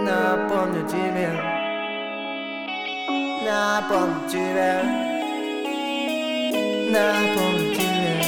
Напомню тебе, напомню тебе, напомню тебе.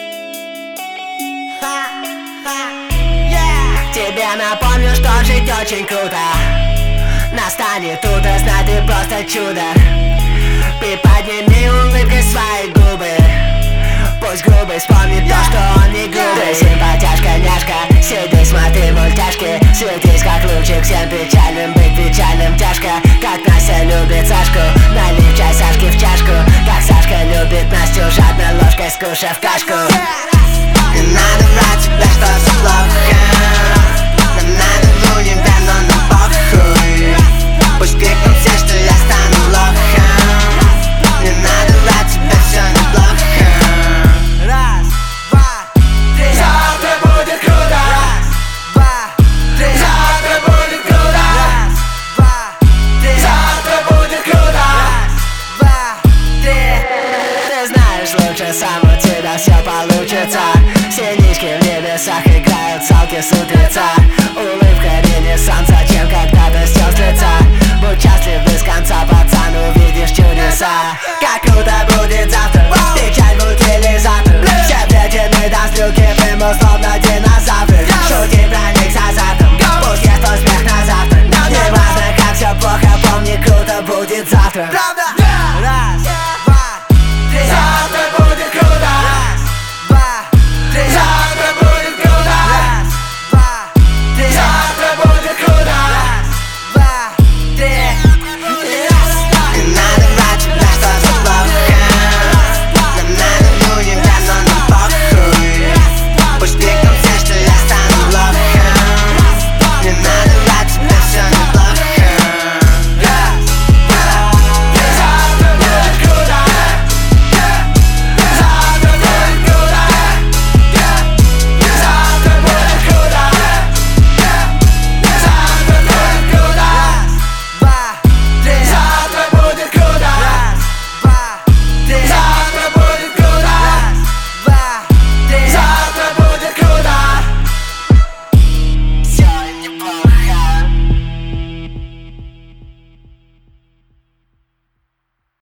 Тебе напомню, что жить очень круто. Настанет утро, знай, ты просто чудо. Приподними улыбкой свои губы. Пусть грубый вспомнит то, что он не грубый. Ты симпатяшка, няшка, сиди, смотри мультяшки. Светись как лучик, всем печальным быть печальным тяжко. Как Настя любит Сашку, налив чай Сашке в чашку. Как Сашка любит Настю, жадной ложкой скушав кашку. Не надо врать тебе, что все плохо. Нам надо в